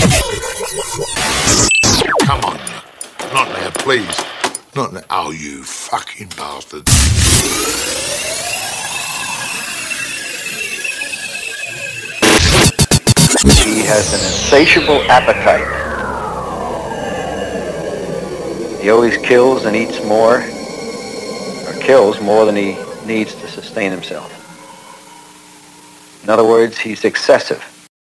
Come on, not now, please. Not now. Oh, you fucking bastard. He has an insatiable appetite. He always kills and eats more, or kills more than he needs to sustain himself. In other words, he's excessive.